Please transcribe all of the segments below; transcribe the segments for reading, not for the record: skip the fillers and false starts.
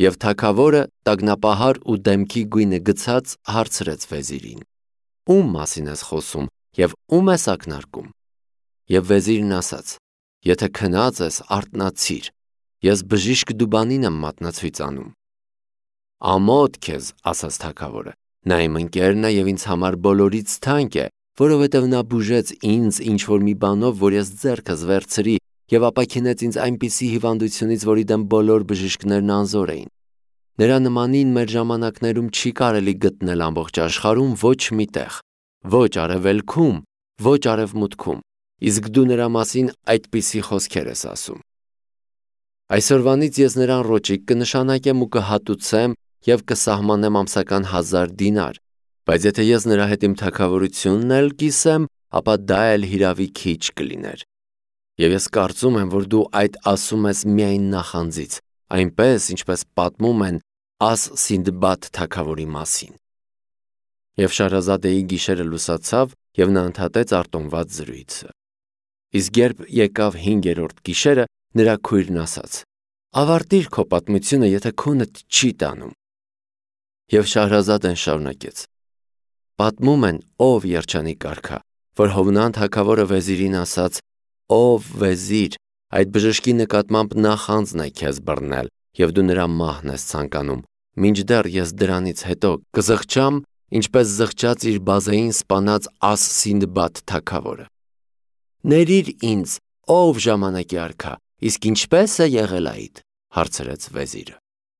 Եվ թագավորը տագնապահար ու դեմքի գույնը գցած հարցրեց վեզիրին. Ում մասին ես խոսում եւ ում ես ակնարկում։ Եվ վեզիրն ասաց. Եթե քնած ես, արթնացիր, ես բժիշկ Դուբանին եմ մատնացույց անում։ Ամոթ քեզ, ասաց թագավորը, նա իմ ընկերն է եւ ինձ համար բոլորից թանկ է, որովհետեւ նա բուժեց ինձ ինչ-որ մի բանով, որ ես ձեռքս վերցրի եւ ապաքինեց ինձ այնպիսի հիվանդությունից, որի դեմ բոլոր բժիշկներն անզոր էին։ Նրա նմանին մեր ժամանակներում չի կարելի գտնել ամբողջ աշխարհում ոչ մի տեղ, ոչ արևելքում, ոչ արևմուտքում, իսկ դու նրա մասին այդպիսի խոսքեր ես ասում։ Այսօրվանից ես նրան ռոճիկ կնշանակեմ ու կհատուցեմ եւ կսահմանեմ ամսական 1000 դինար, բայց եթե ես նրա հետ իմ թագավորությունն էլ կիսեմ, ապա դա էլ հիրավի քիչ կլիներ։ Եվ ես կարծում եմ, որ դու այդ ասում ես միայն նախանձից, այնպես ինչպես պատմում են Աս-Սինդբադ թագավորի մասին։ Եվ Շահրազադեի գիշերը լուսացավ, եւ նա ընդհատեց արտոնված զրույցը։ Իսկ երբ եկավ 5-րդ գիշերը, նրա քույրն ասաց. Ավարտիր քո պատմությունը, եթե քոնդ չի տանում։ Եվ Շահրազադեն շարունակեց. Պատմում են, ով երջանիկ արքա, որ Հովնան թագավորը վեզիրին ասաց. Ով վեզիր, այդ բժշկի նկատմամբ նախանձն է քեզ բռնել, եւ դու նրա մահն ես ցանկանում, մինչդեռ ես դրանից հետո կզղջամ, ինչպես զղջաց իր բազային սպանած Աս-Սինդբադ թագավորը։ Ներիր ինձ, ով ժամանակի արքա, իսկ ինչպես է եղել այդ, հարցրեց վեզիրը։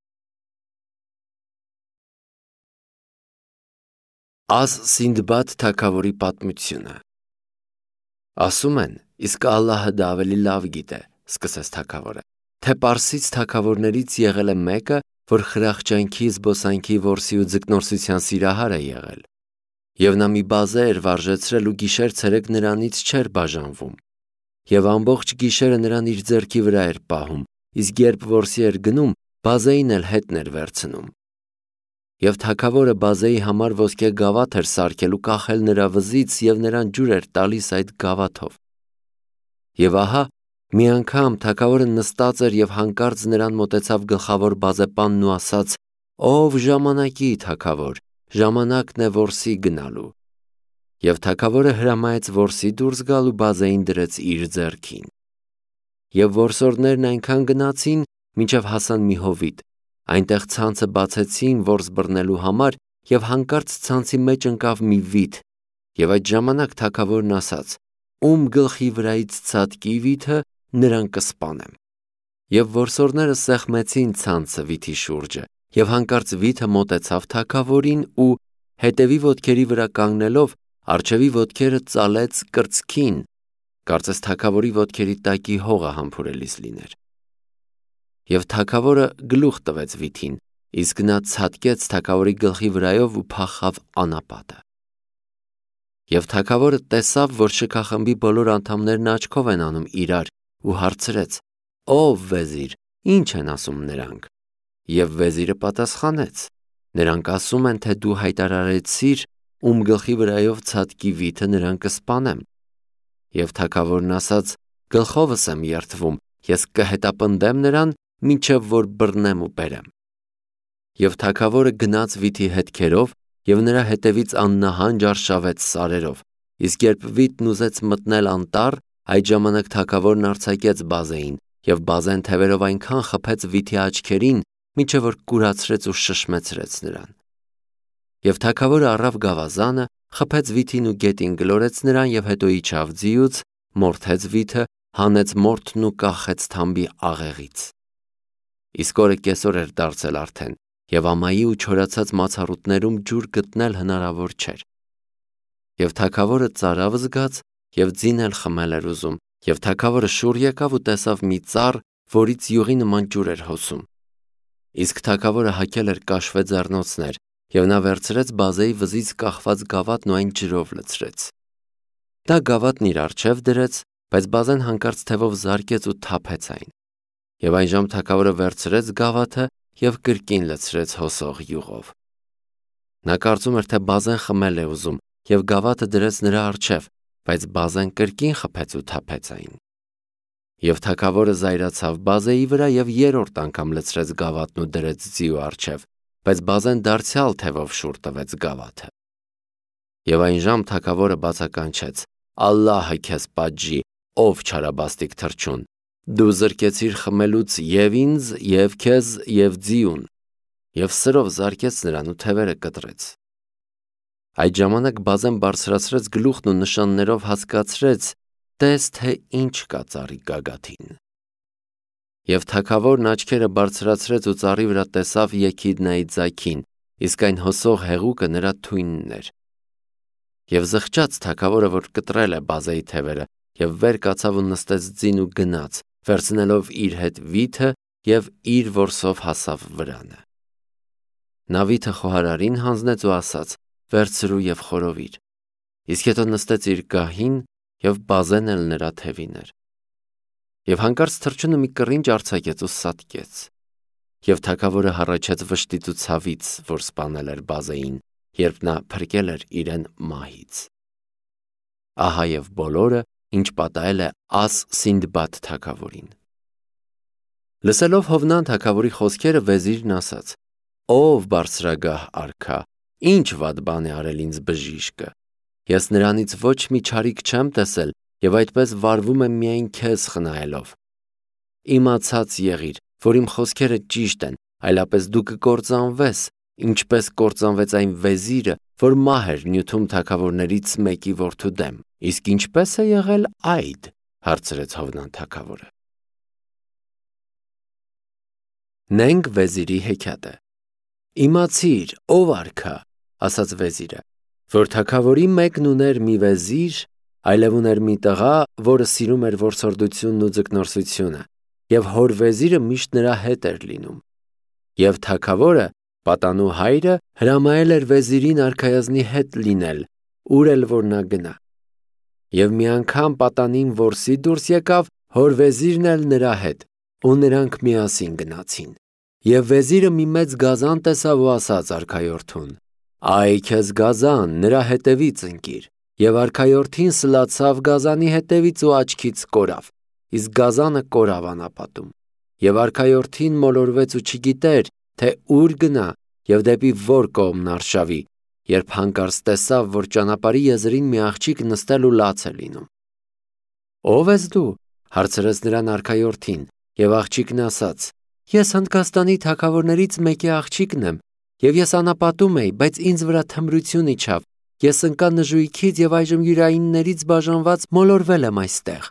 Աս-Սինդբադ թագավորի պատմությունը։ Ասում են, իսկ Ալլահը դա ավելի լավ գիտե, սկսեց թագավորը, թե Պարսից թագավորներից եղել է մեկը, որ խրախճանքի, զբոսանքի, որսի ու ձկնորսության սիրահար է եղել։ Եվ նա մի բազե էր վարժեցրել ու գիշեր-ցերեկ նրանից չէր բաժանվում։ Եվ ամբողջ գիշերը նրան իր ձեռքի վրա էր պահում, իսկ երբ որսի էր գնում, բազեին էլ հետն էր վերցնում։ Եվ թագավորը բազեի համար ոսկե գավաթ էր սարքել ու կախել նրա վզից եւ նրան ջուր էր տալիս այդ գավաթով։ Եվ ահա, մի անգամ թագավորը նստած էր եւ հանկարծ նրան մոտեցավ գլխավոր բազեպանն ու ասաց. Ով ժամանակի թագավոր, ժամանակն է որսի գնալու։ Եվ թագավորը հրամայեց որսի դուրս գալ ու բազեին դրեց իր ձեռքին։ Եվ որսորդներն այնքան գնացին, մինչև հասան մի հովիտ։ Այնտեղ ցանցը բացեցին որս բռնելու համար եւ հանկարծ ցանցի մեջ ընկավ մի վիթ։ Եվ այդ ժամանակ թագավորն ասաց. Ում գլխի վրայից ցատկի վիթը, նրան կսպանեմ։ Եվ որսորդները սեղմեցին ցանցը վիթի շուրջը, եւ հանկարծ վիթը մոտեցավ թագավորին ու հետևի ոտքերի վրա կանգնելով արջևի ոտքերը ծալեց կրծքին, կարծես թագավորի ոտքերի տակի հողը համբուրելիս լիներ։ Եվ թագավորը գլուխ տվեց վիթին, իսկ նա ցատկեց թագավորի գլխի վրայով ու փախավ անապատը։ Եվ թագավորը տեսավ, որ շքախմբի բոլոր անդամներն աչքով են անում իրար ու հարցրեց. Ով վեզիր, ինչ են ասում նրանք։ Եվ վեզիրը պատասխանեց. նրանք ասում են, թե դու հայտարարեցիր, ում գլխի վրայով ցատկի վիթը, նրան կսպանեմ։ Եվ թագավորն ասաց. գլխովս եմ երդվում, ես կհետապնդեմ նրան, մինչև որ բռնեմ ու բերեմ։ Եվ թագավորը գնաց վիթի հետքերով եւ նրա հետևից աննահանջ արշավեց սարերով, իսկ երբ վիտն ուզեց մտնել անտառ, այդ ժամանակ թագավորն արձակեց բազեին եւ բազեն թևերով այնքան խփեց վիթի աչքերին, մինչև որ կուրացրեց ու շշմեցրեց նրան։ Եվ թագավորը առավ գավազանը, խփեց վիթին ու գետին գլորեց նրան եւ հետո իջավ ձիուց, մորթեց վիթը, հանեց մորթն ու կախեց թամբի աղեղից։ Իսկ օրը կեսօր էր դարձել արդեն, եւ ամայի ու չորացած մացառուտներում ջուր գտնել հնարավոր չէր։ Եվ թագավորը ծարավ զգաց եւ ձին էլ խմել էր ուզում, եւ թագավորը շուռ եկավ ու տեսավ մի ծառ, որից յուղի նման ջուր էր հոսում։ Իսկ թագավորը հագել էր կաշվե ձեռնոցներ, եւ նա վերցրեց բազեի վզից կախված գավաթն ու այն ջրով լցրեց։ Դա գավաթն իր առջև դրեց, բայց բազեն հանկարծ թևով զարկեց ու թափեց այն։ Եվ այնժամ թագավորը վերցրեց գավաթը եւ կրկին լցրեց հոսող յուղով։ Նա կարծում էր, թե բազեն խմել է ուզում եւ գավաթը դրեց նրա առջև, բայց բազեն կրկին խփեց ու թափեց այն։ Եվ թագավորը զայրացավ Բազեի վրա և երրորդ անգամ լցրեց գավաթն ու դրեց ձիու առջև, բայց Բազեն դարձյալ թևով շուռ տվեց գավաթը։ Եվ այն ժամ թագավորը բացականչեց. «Ալլահը քեզ պատժի, ով չարաբաստիկ թռչուն, դու զրկեցիր խմելուց և ինձ, և քեզ, և ձիուն», և սրով զարկեց նրան ու թևերը կտրեց։ Այդ ժամանակ Բազեն բարձրացրեց գլուխն ու նշաններով հասկացրեց. «Տես, թե ինչ կա ծառի գագաթին»։ Եվ թագավորն աչքերը բարձրացրեց ու ծառի վրա տեսավ Եքիդնայի ձագին, իսկ այն հոսող հեղուկը նրա թույնն էր։ Եվ զղջաց թագավորը, որ կտրել է Բազեի թևերը, և վեր կացավ ու նստեց ձին ու գնաց, վերցնելով իր հետ վիթը և իր որսով հասավ վրանը։ Նա վիթը խոհարարին հանձնեց ու ասաց. «Վերցրու և խորովիր», իսկ հետո նստեց իր գահին, և Բազեն էլ նրա թևին էր։ Եվ հանկարծ թռչունը մի կռինչ արձակեց ու սատկեց։ Եվ թագավորը հառաչեց վշտից ու ցավից, որ սպանել էր Բազեին, երբ նա փրկել էր իրեն մահից։ Ահա և բոլորը, ինչ պատահել է Աս-Սինդբադ թագավորին։ Լսելով Հովնան թագավորի խոսքերը, վեզիրն ասաց. «Ով բարձրագահ արքա, ինչ վատ բան է արել ինձ բժիշկը։ Ես նրանից ոչ մի չարիք չեմ տեսել և այդպես վարվում եմ միայն քեզ խնայելով։ Իմացած եղիր, որ իմ խոսքերը ճիշտ են, այլապես դու կկործանվես, ինչպես կործանվեց այն վեզիրը, որ մահ էր նյութում թագավորներից մեկի որդու դեմ։ Իսկ ինչպե՞ս է եղել այդ», հարցրեց Հովնան թագավորը։ Նենգ վեզիրի հեքիաթը։ «Իմացիր, ով արքա», ասաց վեզիրը, որ թագավորի մեկն ուներ մի վեզիր, այլև ուներ մի տղա, որը սիրում էր որսորդությունն ու ձկնորսությունը, և հոր վեզիրը միշտ նրա հետ էր լինում։ Եվ թագավորը, պատանու հայրը, հրամայել էր վեզիրին արքայազնի հետ լինել, ուր էլ որ նա գնա։ Եվ մի անգամ պատանին որսի դուրս եկավ, հոր վեզիրն էլ նրա հետ, ու նրանք միասին գնացին։ Եվ վեզիրը մի մեծ գազան տեսավ ու ասաց արքայորդուն. «Այ քեզ գազան, նրա հետևից ընկիր»։ Եվ արքայորդին սլացավ գազանի հետևից ու աչքից կորավ, իսկ գազանը կորավ անապատում։ Եվ արքայորդին մոլորվեց ու չգիտեր, թե ուր գնա և դեպի որ կողմն արշավի, երբ հանկարծ տեսավ, որ ճանապարհի եզրին մի աղջիկ նստել ու լաց է լինում։ «Ո՞վ ես դու», հարցրեց նրան արքայորդին, և աղջիկն ասաց. «Ես Հնդկաստանի թագավորներից մեկի աղջիկն եմ, և ես անապատում էի, բայց ինձ վրա թմրություն իջավ, ես ընկա նժույգից և այժմ յուրայիններից բաժանված մոլորվել եմ այստեղ»։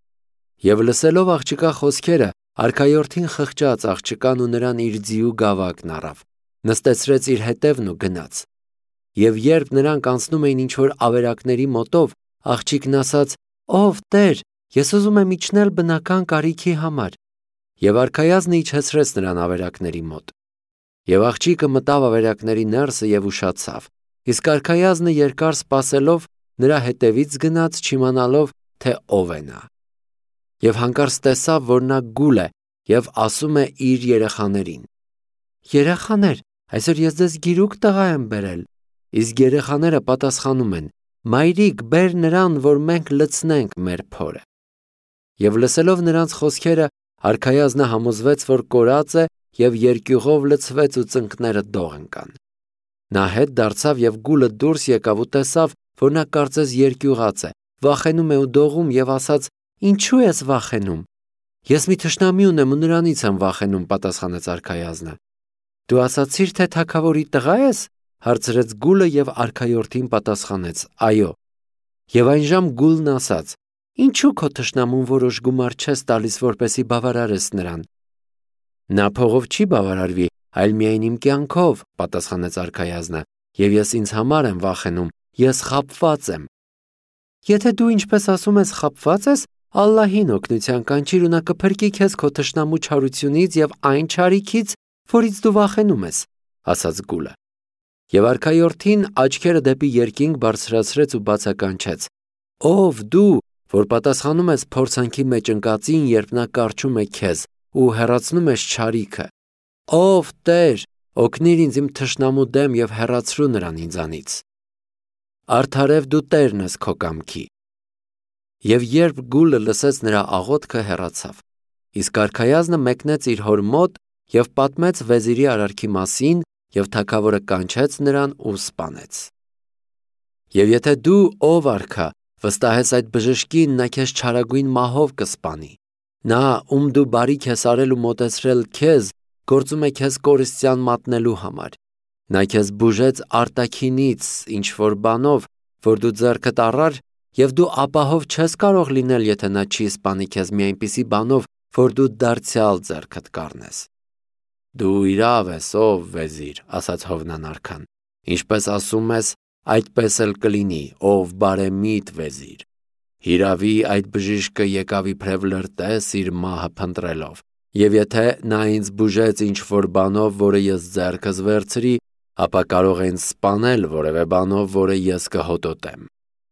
Եվ լսելով աղջկա խոսքերը, արքայորդին խղճաց աղջկան ու նրան իր ձիու գավակն առավ, նստեցրեց իր հետևն ու գնաց։ Եվ երբ նրանք անցնում էին ինչ-որ ավերակների մոտով, աղջիկն ասաց. «Ով Տեր, ես ուզում եմ իջնել բնական կարիքի համար»։ Եվ արքայազնը իջեցրեց նրան ավերակների մոտ։ Եվ աղջիկը մտավ ավերակների ներսը և ուշացավ, իսկ արքայազնը երկար սպասելով նրա հետևից գնաց, չիմանալով, թե ով է նա։ Եվ հանկարծ տեսավ, որ նա գուլ է և ասում է իր երեխաներին. «Երեխաներ, այսօր ես ձեզ գիրուկ տղա եմ բերել»։ Իսկ երեխաները պատասխանում են. «Մայրիկ, բեր նրան, որ մենք լցնենք մեր փորը»։ Եվ լսելով նրանց խոսքերը, արքայազնը համոզվեց, որ կորած է, և երկյուղով լցվեց ու ծնկները դող ընկան։ Նա հետ դարձավ և գուլը դուրս եկավ ու տեսավ, որ նա կարծես երկյուղած է, վախենում է ու դողում և ասաց. «Ինչու ես վախենում»։ «Ես մի թշնամի ունեմ ու նրանից եմ վախենում», պատասխանեց արքայազնը։ «Դու ասացիր, թե թագավորի տղա ես», հարցրեց գուլը և արքայորդին պատասխանեց. «Այո»։ Եվ այնժամ գուլն ասաց. «Ինչու քո թշնամուն որոշ գումար չես տալիս, որպեսզի բավարարես նրան»։ «Նա փողով չի բավարարվի, այլ միայն իմ կյանքով», պատասխանեց արքայազնը, «և ես ինձ համար եմ վախենում, ես խաբված եմ»։ «Եթե դու ինչպես ասում ես խաբված ես, Ալլահին օգնության կանչիր ու նա կփրկի քեզ քո թշնամու չարությունից և այն չարիքից, որից դու վախենում ես», ասաց գուլը։ Եվ արքայորդին աչքերը դեպի երկինք բարձրացրեց ու բացականչեց. «Ով դու, որ պատասխանում ես փորձանքի մեջ ընկածին, երբ նա կառչում է քեզ ու հեռացնում ես չարիքը։ Ով Տեր, օգնիր ինձ իմ թշնամու դեմ և հեռացրու նրան ինձանից։ Արդարև դու Տերն ես քո կամքի»։ Եվ երբ Գուլը լսեց նրա աղոթքը, հեռացավ։ Իսկ արքայազնը մեկնեց իր հոր մոտ եւ պատմեց վեզիրի արարքի մասին, եւ թագավորը կանչեց նրան ու սպանեց։ Եվ եթե դու, ով արքա, վստահես այդ բժշկին, նա քեզ չարագույն մահով կսպանի։ Նա, ում դու բարիք ես արել ու մոտեցրել քեզ, գործում է քեզ կորստյան մատնելու համար։ Նա քեզ բուժեց արտաքինից ինչ որ բանով, որ դու ձեռքդ առար, եւ դու ապահով չես կարող լինել, եթե նա չի սպանի քեզ մի այնպիսի բանով, որ դու դարձյալ ձեռքդ կառնես։ Դու իրավ ես, ով վեզիր, ասաց Հովնան արքան։ Ինչպես ասում ես, այդպես էլ կլինի, ով բարեմիտ վեզիր։ Հիրավի այդ բժիշկը եկավ իբրև լրտես իր մահը փնտրելով, եւ եթե նա ինձ բուժեց ինչ որ բանով, որը ես ձեռքս վերցրի, ապա կարող են սպանել որևէ բանով, որը ես կհոտոտեմ։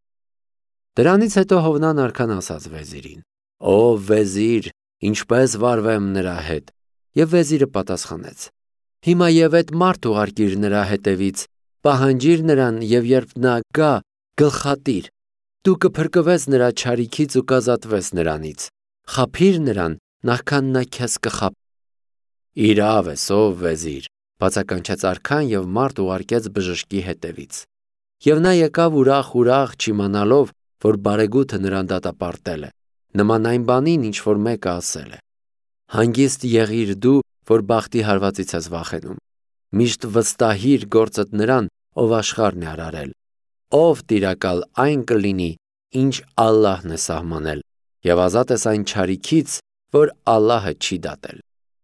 Դրանից հետո Հովնան արքան ասաց վեզիրին. Ով վեզիր, ինչպես վարվեմ նրա հետ։ Եվ վեզիրը պատասխանեց. Հիմա եւ այդ մարդ ուղարկիր նրա հետևից, պահանջիր նրան եւ երբ նա գա, գլխատիր։ Դու կփրկվես նրա չարիքից ու կազատվես նրանից։ Խափիր նրան, նախքան նա քեզ կխապի։ Իրավ ես, ով վեզիր, բացականչեց արքան եւ մարդ ուղարկեց բժշկի հետևից։ Եվ նա եկավ ուրախ, չիմանալով, որ բարեգութը նրան դատապարտել է, նման այն բանին, ինչ որ մեկը ասել է։ Հանգիստ եղիր դու, որ բախտի հարվածից ես վախենում։ Միշտ վստահիր գործդ նրան, ով աշխարհն է արարել։ Ով տիրակալ այն կլինի, ինչ Ալլահն է սահմանել, եւ ազատ ես այն չարիքից, որ Ալլահը չի դատել։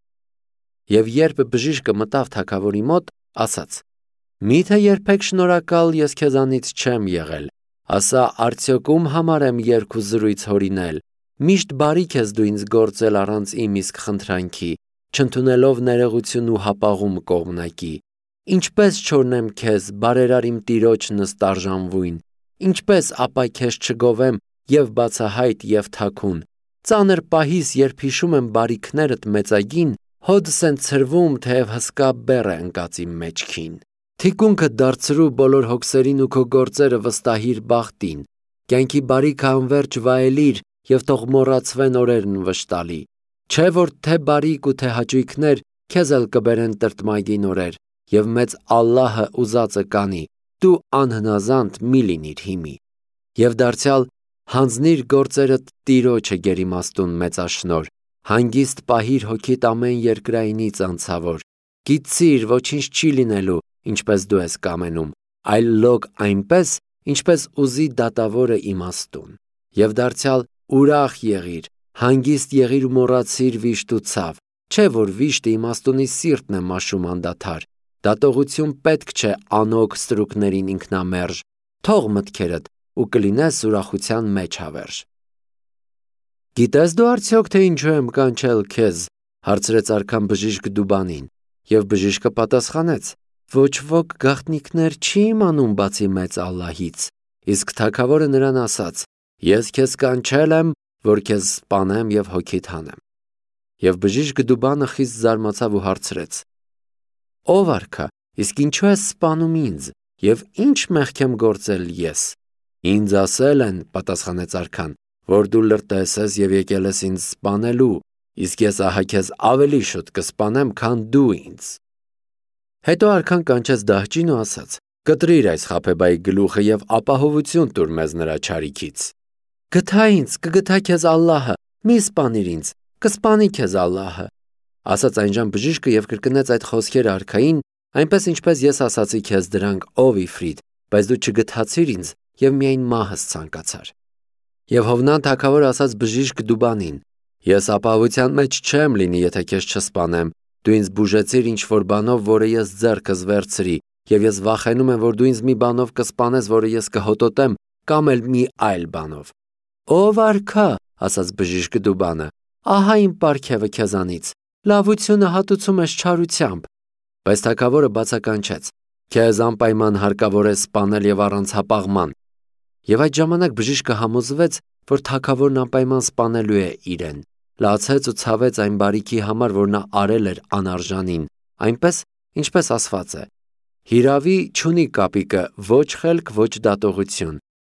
Եվ երբ բժիշկը մտավ թագավորի մոտ, ասաց. Միթե երբեք շնորհակալ ես քեզանից չեմ եղել, ասա արդյոք ում համար եմ երգ ու զրույց հորինել, միշտ բարիք ես դու ինձ գործել առանց իմ իսկ խնդրանքի, չընդունելով ներողություն ու հապաղում կողմնակի, ինչպես չորնեմ քեզ, բարերար իմ տիրոջ նստարժանվույն, ինչպես ապա քեզ չգովեմ եւ բացահայտ եւ թաքուն, ծանր պահիս, երբ հիշում եմ բարիքներդ մեծագին, հոդս են ցրվում, թեև հսկա բեռ է ընկած իմ մեջքին։ Թիկունքը դարձրու բոլոր հոգսերին ու քո գործերը վստահիր բախտին, կյանքի բարիքը անվերջ վայելիր եւ թող մոռացվեն օրերն վշտալի, չէ որ թե բարիք ու թե հաճույքներ քեզ էլ կբերեն տրտմագին օրեր, եւ մեծ Ալլահը ուզածը կանի, դու անհնազանդ մի լինիր հիմի։ Եվ դարձյալ հանձնիր գործերդ Տիրոջը գերիմաստուն մեծաշնոր, հանգիստ պահիր հոգիդ ամեն երկրայինից անցավոր, գիտցիր ոչինչ չի լինելու, ինչպես դու ես կամենում, այլ լոկ այնպես, ինչպես ուզի դատավորը իմաստուն։ Եվ դարձյալ ուրախ եղիր, հանգիստ եղիր ու մոռացիր վիշտ ու ցավ, չէ որ վիշտը իմաստունի սիրտն է մաշում անդադար, դատողություն պետք չէ անոք ստրուկներին ինքնամերժ, թող մտքերդ ու կլինես ուրախության մեջ հավերժ։ Գիտես դու արդյոք թե ինչու եմ կանչել քեզ, հարցրեց արքան բժիշկ Դուբանին, եւ բժիշկը պատասխանեց. ոչ ոք գաղտնիքներ չի իմանում բացի մեծ Ալլահից, իսկ թագավորը նրան ասաց. ես քեզ կանչել եմ, որ քեզ սպանեմ եւ հոգիդ հանեմ։ Եվ բժիշկ Դուբանը խիստ զարմացավ ու հարցրեց. ով արքա, իսկ ինչու ես սպանում ինձ եւ ինչ մեղք եմ գործել ես։ Ինձ ասել են, պատասխանեց արքան, որ դու լրտես ես եւ եկել ես ինձ սպանելու, իսկ ես ահա քեզ ավելի շուտ կսպանեմ, քան դու ինձ։ Հետո արքան կանչեց դահճին ու ասաց. կտրիր այս խաբեբայի գլուխը եւ ապահովություն տուր մեզ նրա չարիքից։ Գթա ինձ, կգթա քեզ Ալլահը, մի սպանիր ինձ, կսպանի քեզ Ալլահը։ Ասաց այնժամ բժիշկը եւ կրկնեց այդ խոսքերը արքային, այնպես ինչպես ես ասացի քեզ դրանք, ով Իֆրիտ, բայց դու չգթացիր ինձ եւ միայն մահս ցանկացար։ Եվ Հովնան թագավորը ասաց բժիշկ Դուբանին. ես ապահովության մեջ չեմ լինի, եթե քեզ չսպանեմ, դու ինձ բուժեցիր ինչ որ բանով, որը ես ձեռքս վերցրի, եւ ես վախենում եմ, որ դու ինձ մի բանով կսպանես, որը ես կհոտոտեմ, կամ էլ մի այլ բանով։ Ով արքա, ասաց բժիշկ Դուբանը, ահա իմ պարգևը քեզանից, լավությունը հատուցում ես չարությամբ։ Բայց թագավորը բացականչեց. քեզ անպայման հարկավոր է սպանել եւ առանց հապաղման։ Եվ այդ ժամանակ բժիշկը համոզվեց, որ թագավորն անպայման սպանելու է իրեն, լացեց ու ցավեց այն բարիքի համար, որ նա արել էր անարժանին, այնպես, ինչպես ասված է. հիրավի չունի կապիկը ոչ խելք, ոչ դատողություն,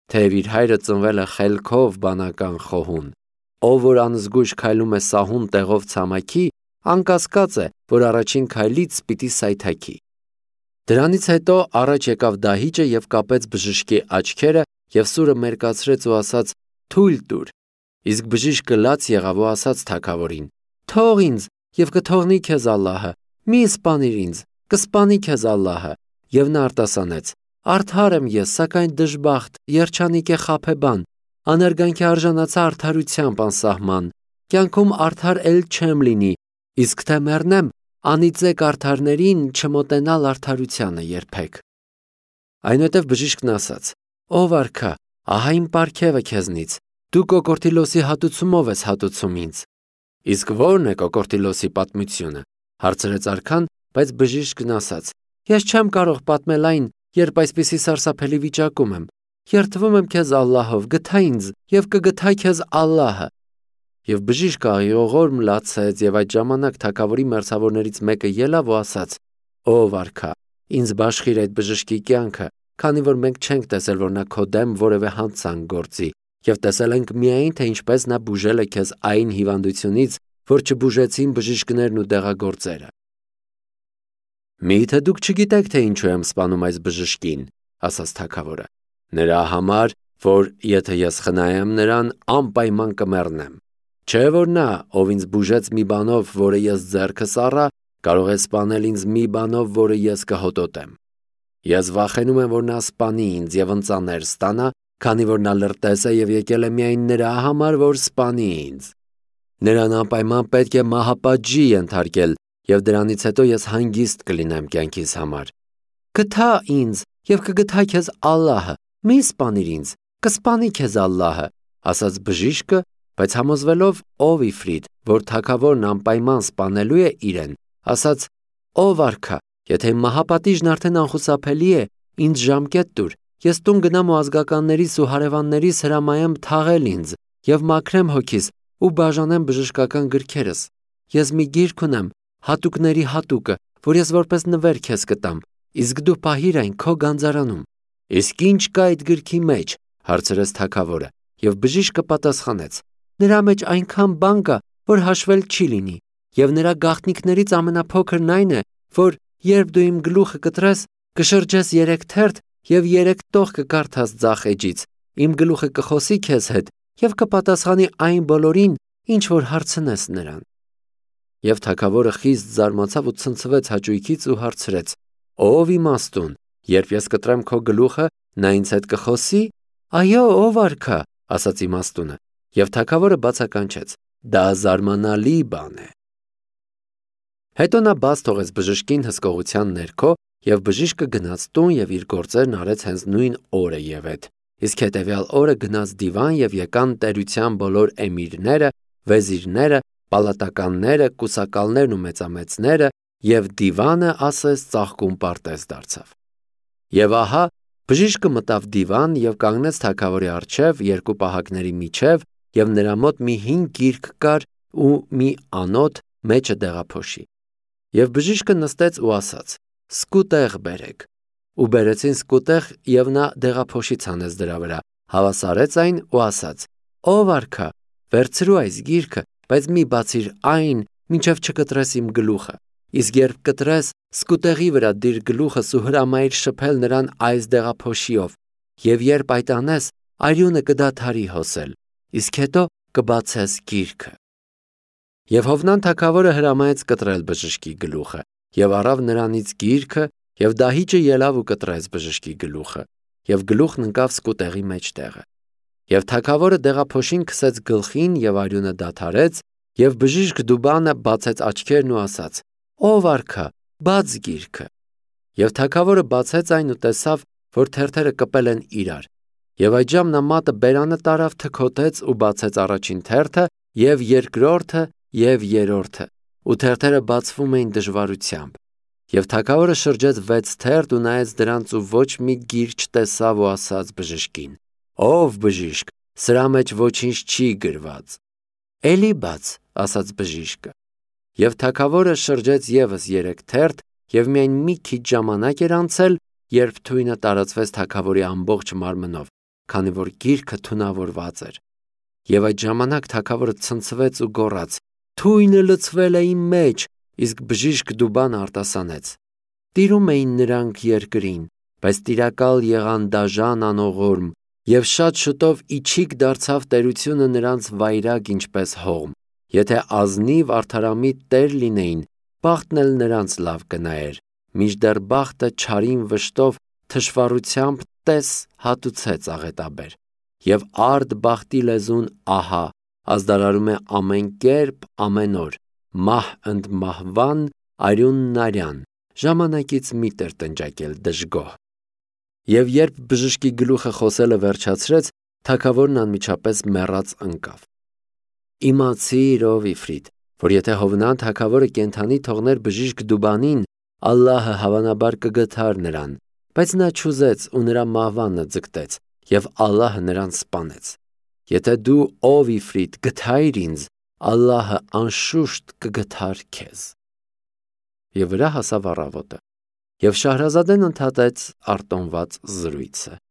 թեև իր հայրը ծնվել է խելքով բանական խոհուն, ով որ անզգույշ քայլում է սահուն տեղով ցամաքի, անկասկած է, որ առաջին քայլից պիտի սայթաքի։ Դրանից հետո առաջ եկավ դահիճը և կապեց բժշկի աչքերը և սուրը մերկացրեց ու ասաց. «Թույլ տուր»։ Իսկ բժիշկը լաց եղավ ու ասաց թագավորին. «Թող ինձ և կթողնի քեզ Ալլահը, մի սպանիր ինձ, կսպանի քեզ Ալլահը»։ Եվ նա արտասանեց. «Արդար եմ ես, սակայն դժբախտ, երջանիկ է խաբեբան, անարգանքի արժանացա արդարությամբ անսահման, կյանքում արդար էլ չեմ լինի, իսկ թե մեռնեմ, անիծեք արդարներին չմոտենալ արդարությանը երբեք»։ Այնուհետև բժիշկն ասաց. «Ով արքա, ահա իմ պարգևը քեզնից, դու Կոկորտիլոսի հատուցումով ես հատուցում ինձ»։ Իսկ ո՞րն է Կոկորտիլոսի պատմությունը, հարցրեց արքան, բայց բժիշկն ասաց. «Ես չեմ կարող պատմել այն, երբ այսպիսի սարսափելի վիճակում եմ։ Երդվում եմ քեզ Ալլահով, գթա ինձ և կգթա քեզ Ալլահը»։ Եվ բժիշկը աղիողորմ լացեց, և այդ ժամանակ թագավորի մերձավորներից մեկը ելավ ու ասաց. «Ով արքա, ինձ բաշխիր այդ բժշկի կյանքը, քանի որ մենք չենք տեսել, որ նա քո դեմ որևէ հանցանք գործի, և տեսել ենք միայն, թե ինչպես նա բուժել է քեզ այն հիվանդությունից, որ չբուժեցին բժիշկներն ու դեղագործերը»։ «Մի՞թե դուք չգիտեք, թե ինչու եմ սպանում այս բժշկին», ասաց թագավորը։ «Նրա համար, որ եթե ես խնայեմ նրան, անպայման կմեռնեմ։ Չէ՞ որ նա, ով ինձ բուժեց մի բանով, որը ես ձեռքս առա, կարող է սպանել ինձ մի բանով, որը ես կհոտոտեմ։ Ես վախենում եմ, որ նա սպանի ինձ և ընծաներ ստանա, քանի որ նա լրտես է և եկել է միայն նրա համար, որ սպանի ինձ։ Նրան անպայման պետք է մահապատժի ենթարկել, և դրանից հետո ես հանգիստ կլինեմ կյանքիս համար։ Գթա ինձ և կգթա քեզ Ալլահը, մի սպանիր ինձ, կսպանի քեզ Ալլահը», ասաց բժիշկը, բայց համոզվելով ով Իֆրիտ, որ թագավորն անպայման սպանելու է իրեն, ասաց. «Ով արքա, եթե իմ մահապատիժն արդեն անխուսափելի է, ինձ ժամկետ տուր, ես տուն գնամ ու ազգականներիս ու հարևաններիս հրամայեմ թաղել ինձ և մաքրեմ հոգիս ու բաժանեմ բժշկական գրքերս։ Ես մի գիրք ունեմ, հատուկների հատուկը, որ ես որպես նվեր քեզ կտամ, իսկ դու պահիր այն քո գանձարանում»։ «Իսկ ի՞նչ կա այդ գրքի մեջ», հարցրեց թագավորը, և բժիշկը պատասխանեց. «Նրա մեջ այնքան բան կա, որ հաշվել չի լինի, և նրա գաղտնիքներից ամենափոքրն այն է, որ երբ դու իմ գլուխը կտրես, կշրջես 3 թերթ և 3 տող կկարդաս ձախ էջից, իմ գլուխը կխոսի քեզ հետ և կպատասխանի այն բոլորին, ինչ որ հարցնես նրան»։ Եվ թագավորը խիստ զարմացավ ու ցնցվեց հաճույքից ու հարցրեց. «Ով իմաստուն, երբ ես կտրեմ քո գլուխը, նա ինձ հետ կխոսի»։ «Այո, ով արքա», ասաց իմաստունը, և թագավորը բացականչեց. «Դա զարմանալի բան է»։ Հետո նա բաց թողեց բժշկին հսկողության ներքո, և բժիշկը գնաց տուն և իր գործերն արեց հենց նույն օրը ևեթ։ Իսկ հետևյալ օրը գնաց դիվան և եկան տերության բոլոր էմիրները, վեզիրները, պալատականները, կուսակալներն ու մեծամեծները, և դիվանը ասես ծաղկում պարտեզ դարձավ։ Եվ ահա բժիշկը մտավ դիվան և կանգնեց թագավորի առջև երկու պահակների միջև, և նրա մոտ մի հին գիրք կար ու մի անոթ մեջը դեղափոշի։ Եվ բժիշկը նստեց ու ասաց. «Սկուտեղ բերեք»։ Ու բերեցին սկուտեղ, և նա դեղափոշի ցանեց դրա վրա, հավասարեց այն ու ասաց. «Ով արքա, վերցրու այս գիրքը, բայց մի բացիր այն, մինչև չկտրես իմ գլուխը, իսկ երբ կտրես, սկուտեղի վրա դիր գլուխս ու հրամայիր շփել նրան այս դեղափոշիով, և երբ այդ անես, արյունը կդադարի հոսել, իսկ հետո կբացես գիրքը»։ Եվ Հովնան թագավորը հրամայեց կտրել բժշկի գլուխը, և առավ նրանից գիրքը, և դահիճը ելավ ու կտրեց բժշկի գլուխը, և գլուխն ընկավ սկուտեղի մեջտեղը։ Եվ թագավորը դեղափոշին քսեց գլխին, և արյունը դադարեց, և բժիշկ Դուբանը բացեց աչքերն ու ասաց. «Ով արքա, բաց գիրքը»։ Եվ թագավորը բացեց այն ու տեսավ, որ թերթերը կպել են իրար։ Եվ այդժամ նա մատը բերանը տարավ, թքոթեց ու բացեց առաջին թերթը, և երկրորդը, և երրորդը, ու թերթերը բացվում էին դժվարությամբ։ Եվ թագավորը շրջեց 6 թերթ ու նայեց դրանց ու ոչ մի գիր չտեսավ ու ասաց բժշկին. «Ով բժիշկ, սրա մեջ ոչինչ չի գրված»։ «Էլի բաց», ասաց բժիշկը։ Եվ թագավորը շրջեց ևս 3 թերթ, և միայն մի քիչ ժամանակ էր անցել, երբ թույնը տարածվեց թագավորի ամբողջ մարմնով, քանի որ գիրքը թունավորված էր։ Եվ այդ ժամանակ թագավորը ցնցվեց ու գոռաց. «Թույնը լցվել է իմ մեջ», իսկ բժիշկ Դուբան արտասանեց. «Տիրում էին նրանք երկրին, բայց տիրակալ եղան դաժան անողորմ, եւ շատ շուտով իջիկ դարձավ տերությունը նրանց վայրագ ինչպես հողմ։ Եթե ազնիվ արդարամիտ տեր լինեին, բախտն էլ նրանց լավ կնայեր, մինչդեռ բախտը չարին վշտով թշվառությամբ տես հատուցեց աղետաբեր։ Եվ արդ բախտի լեզուն ահա, ազդարարում է ամեն կերպ, ամեն օր, մահ ընդ մահվան, արյունն արյան, ժամանակից մի տեր տնջակել դժգոհ»։ Եվ երբ բժշկի գլուխը խոսելը վերջացրեց, թագավորն անմիջապես մեռած ընկավ։ Իմացիր, ով Իֆրիտ, որ եթե Հովնան թագավորը կենդանի թողներ բժիշկ Դուբանին, Ալլահը հավանաբար կգթար նրան, բայց նա չուզեց ու նրա մահվանը ձգտեց, եւ Ալլահը նրան սպանեց։ Եթե դու, ով Իֆրիտ, գթայիր ինձ, Ալլահը անշուշտ կգթար քեզ։ Եվ վրա հասավ առավոտը, եւ Շահրազադեն ընդհատեց արտոնված զրույցը։